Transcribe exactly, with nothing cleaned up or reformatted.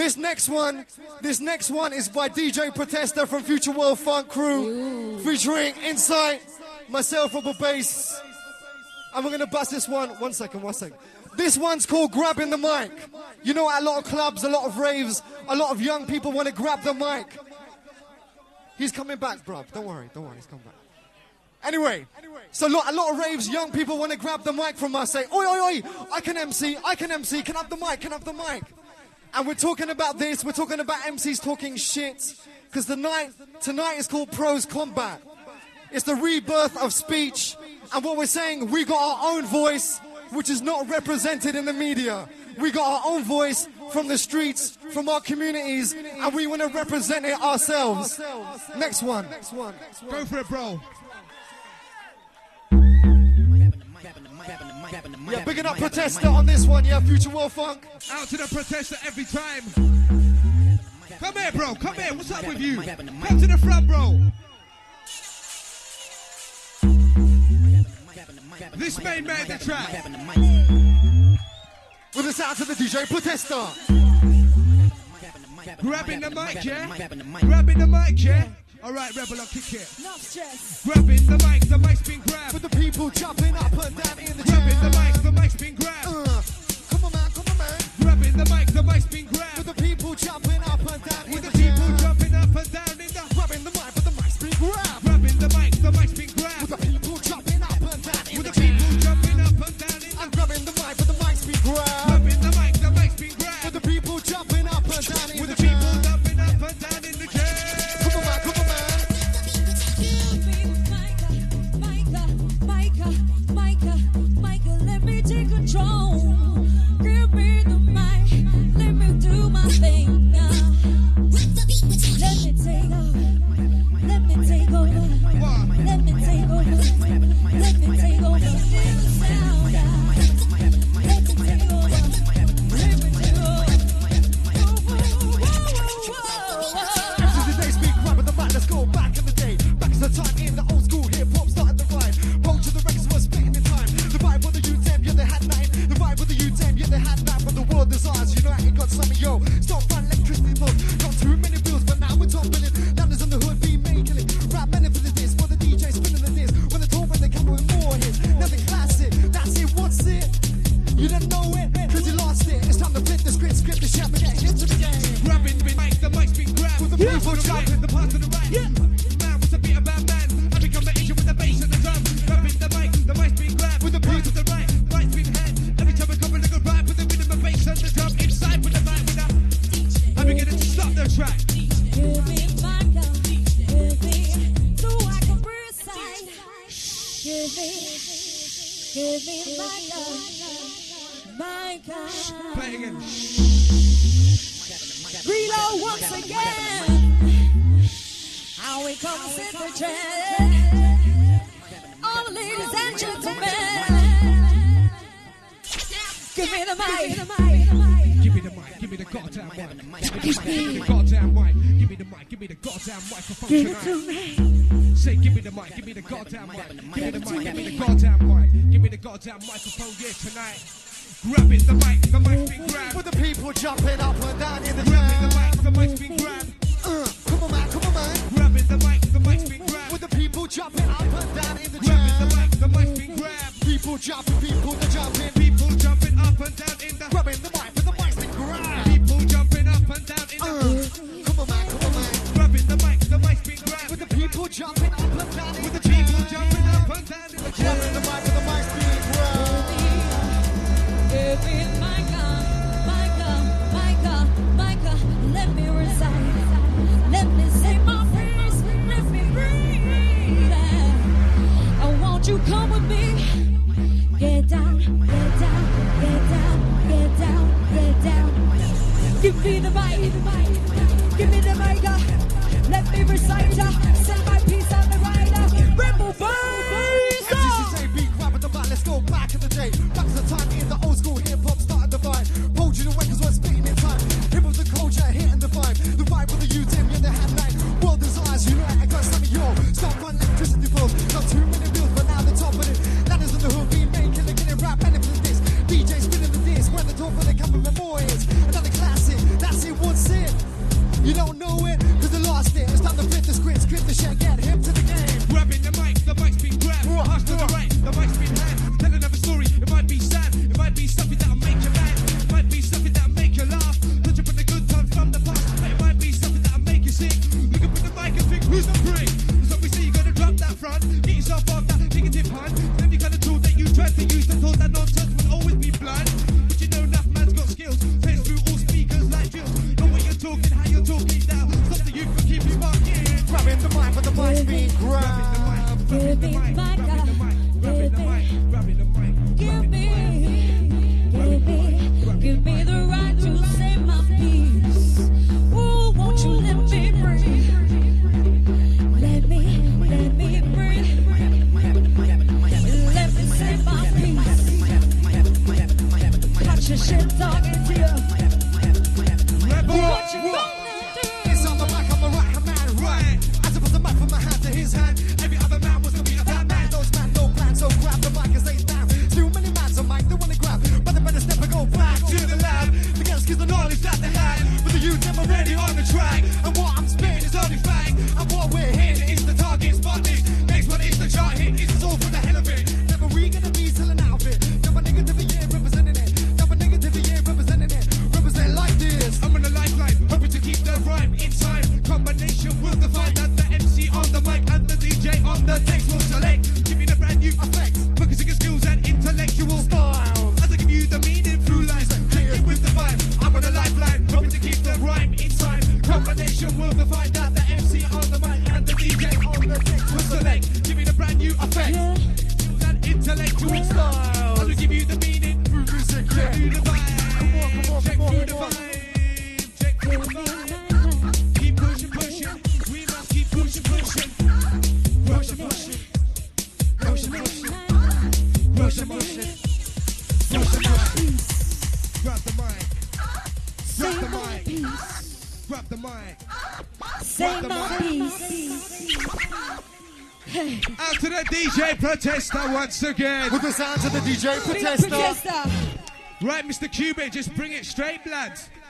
This next one, this next one is by D J Protester from Future World Funk Crew, Ooh. featuring Insight, myself, Rubber Bass. And we're gonna bust this one. One second, one second. This one's called Grabbing the Mic. You know, at a lot of clubs, a lot of raves, a lot of young people want to grab the mic. He's coming back, bruv. Don't worry, don't worry, he's coming back. Anyway, so a lot, a lot of raves, young people want to grab the mic from us, say, oi, oi, oi, I can M C, I can M C, can I have the mic, can I have the mic? And we're talking about this, we're talking about M Cs talking shit, because tonight, tonight is called Pros Combat. It's the rebirth of speech, and what we're saying, we got our own voice, which is not represented in the media. We got our own voice from the streets, from our communities, and we want to represent it ourselves. Next one. Go for it, bro. Yeah, bigging up Protester on this one, yeah, Future World Funk. Out to the Protester every time. Come here, bro, come here, what's up with you? Come to the front, bro. This main man the track. With us out to the D J Protester. Grabbing the mic, yeah? Grabbing the mic, yeah? Alright, Rebel, I'll kick it. No stress. Grabbing the mic, the mic's been grabbed. With the people jumping up and down in the Grabbing jam. the mic, the mic's been grabbed. Uh, come on, man, come on, man. Grabbing the mic, the mic's been grabbed. With the people jumping up and down in With the the people jam. jumping up and down in the. Grabbing the mic, but the mic's been grabbed. Grabbing the mic, the mic's been grabbed. With the people jumping up and down in With the the people jam. jumping up and down in the. I'm grabbing the mic, but the mic's been grabbed. Grabbing the mic, the mic's been grabbed. With the people jumping up and down in With the the people jam. jumping up and down in the jam. Come on, man, come on, man. Micah, Micah, Micah, let me take control. Give me the mic, let me do my thing now. Let me take over, let me take over, let me take over, let me take over. Feel the sound now. Let me take over, let me take over. This is the day speak grabbing the mic, let's go back in the day. Back to the time in the old school hip hop started the rhyme. Roll to the records was spitting in time. The vibe of the U ten, yeah they had nine. The vibe of the U ten, yeah they had nine. From the world desires, you know it got some of yo. Stop run electricity mode. Got too many bills, but now we're top billing. Landers in the hood, be making it. Rap benefit of this, for the D J spinning the disc. When they talk, when they come with more hits. Nothing classic, that's it, what's it? You didn't know it, cause you lost it. It's time to flip the script, script the chef and get into the game. Grabbing the mic, the mic's been grabbed. With the Yeah. people To the right, jumping. the pass to the right. Yeah. Man was a bit about man. I become the agent with the bass and the drum. Grabbing the mic, the mic's been grabbed. With the Pass people- to the right, mic's been hand. Every time I come with a good rap with the rhythm of bass and the drum. Inside with the mic with the. I'm beginning to stop the track. Give me Micah, give me, so I can recite. Give me, give me Micah, Micah. Play it again. Reload once again. How it comes in the trend. All the ladies and gentlemen. Give me the mic. Give me the mic, give me the goddamn mic. Give me the goddamn mic. Give me the mic, give me the goddamn microphone Give it to tonight. me. Say, give me the mic, give me the goddamn mic. Give me the mic, give me the goddamn mic. Give me the goddamn microphone, yeah, tonight. Grabbing the mic, the mic's been grabbed. With the people jumping up and down in the Grabbing the jam. mic, the mic's been grabbed. Uh, come on, man, come on, man. Grabbing the mic, the mic's been grabbed. With the people jumping up and down in the Grabbing the jam. mic, the mic's been grabbed. People jumping, people the jumping. People jumping up and down in the. Grabbing the mic, but the mic's been grabbed. People jumping up and down in Uh, the. come on, man, come on, man. Grabbing the mic, the mic's been grabbed. With the people jumping up and down in With the the people jam. jumping up and down in the Grabbing the mic, but the mic's been grabbed. Give me Micah, Micah, Micah, Micah. Let me recite. Let me say my prayers. Let me breathe. And won't you come with me? Get down, get down, get down, get down, get down. Give me the mic, give me the mic. Let me recite. Send my piece on the rider. Rebel Bass. M C C J beat grabbing the mic, let's go back in the day. Back to the time in the old school hip hop started the vibe. Rolled you the records was spitting in time. Hip hop's the culture hitting the vibe. The vibe with the U ten, yeah, they had nine. World desires, you know I got some of yo. Stop running electricity poles. Not too many bills, but now the top of it. Landers in the hood, be making it, getting rap benefit of this. D J spinning the disc, when the door for the couple of more hits. Another classic, that's it, what's You don't know it, cause they lost it. It's time to flip the script, script the shit, get hip to the game. Grabbing the mic, the mic's been grabbed. Pass to the right, the mic's been handed. Tell another story, it might be sad. It might be something that'll make you mad. It might be something that'll make you laugh. Touch up on the good times from the past. It might be something that'll make you sick. Look up at the mic and think, who's the prick? So we say you gotta drop that front, get yourself off that negative hunt. Then you kind of tool that you tried to use, and told that nonsense will always be blunt. But you know enough man's got skills. Takes through all speakers like drills. Know what you're talking, how you're talking now. Stop the youth from keeping walking. Grabbing the mic, but the mic's being grabbed. Give me my God. Give me, give me, give me, give me the right to say my piece. Ooh, won't you let me breathe? Let me, let me breathe. Let me say my piece. Watch your shit talking to you. What you gonna do? It's on the mic, I'm the right hand man, right. As I put the mic from my hand to his hand, every other man was gonna be a bad man. Those man, no plan, so grab the mic and stay down. Too many mans on mic, they wanna grab, but they better step and go back to the lab. Forget skills the knowledge that they had, but the youth never ready on the track. And what I'm spitting is only fact, and what we're hitting is the target spot list. Next one is the chart hit, it's all for the hell of it. Never we gonna be selling out of it. Never negative a year representing it. Never negative a year representing it. Represent like this. I'm on a lifeline, hoping to keep the rhyme in time. Combination will define that the M C on the mic and the D J on the text will select. Give me the brand new effects, focusing on skills and intellectual style. As I give you the meaning through lines, check it with the vibe. I'm on a lifeline, hoping to keep the rhyme in time. Combination will define that the M C on the mic and the D J on the text will select. Give me the brand new effects, skills and intellectual style. As I give you the meaning through music, check through the vibe. Check through the vibe. Check through the vibe. Keep pushing, pushing. We must keep pushing, pushing. Pushing, pushing. Pushing, pushing. Pushing, pushing. Pushing, pushing. Grab the mic. Grab the mic. Grab the mic. Say my piece. Out to the D J Protester once again. With the sounds of the D J Big Protester. Protester. Right, Mister Cubit, just bring it straight, lads.